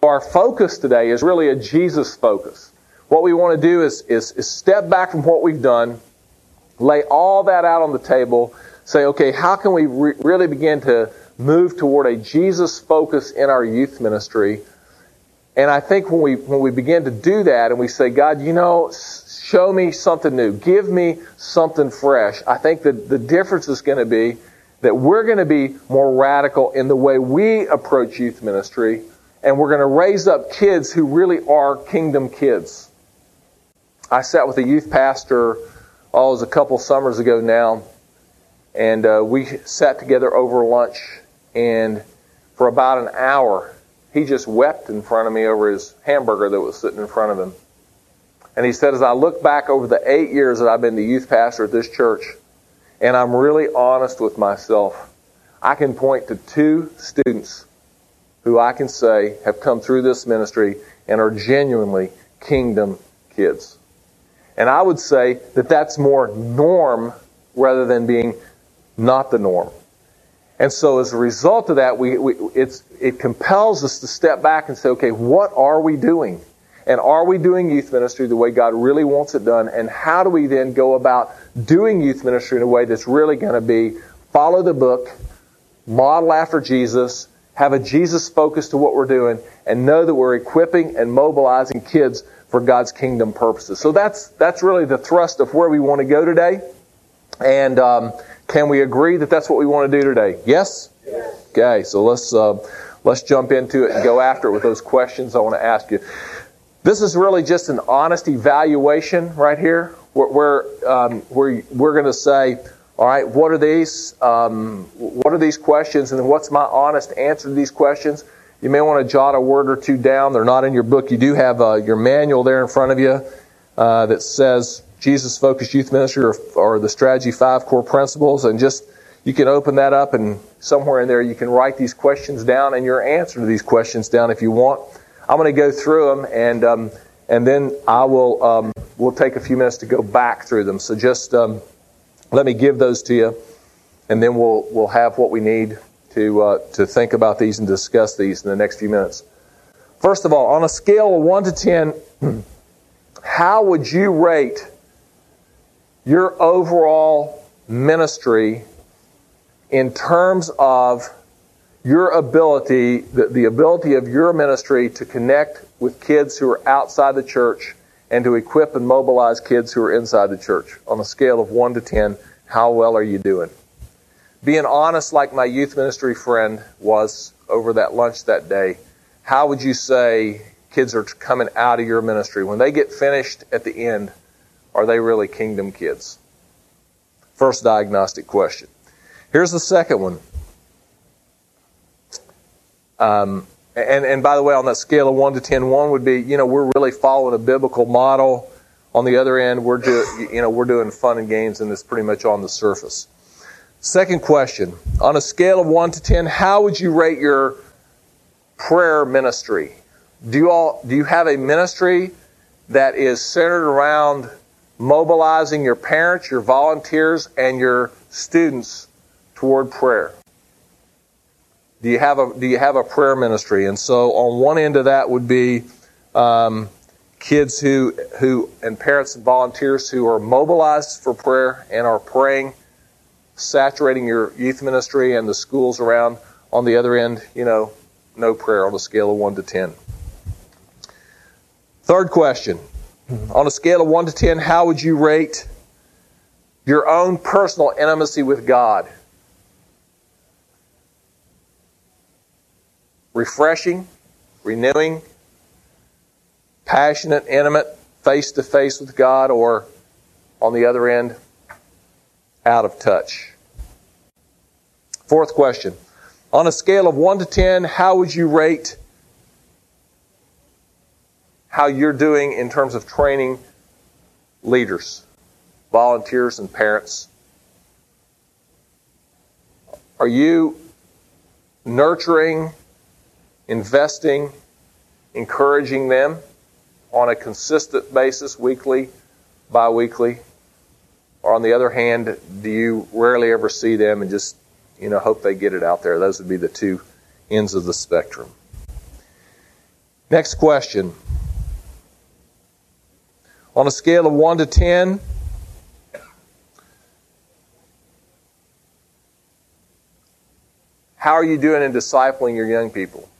our focus today is really a Jesus focus. What we want to do is step back from what we've done, lay all that out on the table, say, okay, how can we really begin to move toward a Jesus focus in our youth ministry? And I think when we begin to do that and we say, God, show me something new, give me something fresh, I think that the difference is going to be that we're going to be more radical in the way we approach youth ministry, and we're going to raise up kids who really are kingdom kids. I sat with a youth pastor, it was a couple summers ago now, and we sat together over lunch, and for about an hour, he just wept in front of me over his hamburger that was sitting in front of him. And he said, as I look back over the 8 years that I've been the youth pastor at this church, and I'm really honest with myself, I can point to 2 students who I can say have come through this ministry and are genuinely kingdom kids. And I would say that that's more norm rather than being not the norm. And so as a result of that, it compels us to step back and say, okay, what are we doing? And are we doing youth ministry the way God really wants it done? And how do we then go about doing youth ministry in a way that's really going to be follow the book, model after Jesus, have a Jesus focus to what we're doing, and know that we're equipping and mobilizing kids for God's kingdom purposes. So that's really the thrust of where we want to go today. And can we agree that that's what we want to do today? Yes? Yes. Okay, so let's jump into it and go after it with those questions I want to ask you. This is really just an honest evaluation right here, where we're going to say, all right, what are these? What are these questions, and what's my honest answer to these questions? You may want to jot a word or two down. They're not in your book. You do have your manual there in front of you that says Jesus Focused Youth Ministry or the Strategy 5 Core Principles. And just, you can open that up, and somewhere in there you can write these questions down and your answer to these questions down if you want. I'm going to go through them, and then I will we'll take a few minutes to go back through them. So just let me give those to you, and then we'll have what we need to think about these and discuss these in the next few minutes. First of all, on a scale of 1 to 10, how would you rate your overall ministry in terms of your ability, the ability of your ministry to connect with kids who are outside the church and to equip and mobilize kids who are inside the church? On a scale of 1 to 10, how well are you doing? Being honest like my youth ministry friend was over that lunch that day, how would you say kids are coming out of your ministry? When they get finished at the end, are they really kingdom kids? First diagnostic question. Here's the second one. And by the way, on that scale of 1 to 10, 1 would be, we're really following a biblical model. On the other end, we're doing fun and games, and it's pretty much on the surface. Second question. On a scale of 1 to 10, how would you rate your prayer ministry? Do you have a ministry that is centered around mobilizing your parents, your volunteers, and your students toward prayer? Do you have a prayer ministry? And so on one end of that would be kids who and parents and volunteers who are mobilized for prayer and are praying, saturating your youth ministry and the schools around. On the other end, no prayer on a scale of 1 to 10. Third question. On a scale of 1 to 10, how would you rate your own personal intimacy with God? Refreshing, renewing, passionate, intimate, face-to-face with God, or on the other end, out of touch? Fourth question. On a scale of 1 to 10, how would you rate how you're doing in terms of training leaders, volunteers, and parents? Are you nurturing, investing, encouraging them on a consistent basis, weekly, bi-weekly? Or on the other hand, do you rarely ever see them and just, hope they get it out there? Those would be the two ends of the spectrum. Next question. On a scale of 1 to 10, how are you doing in discipling your young people?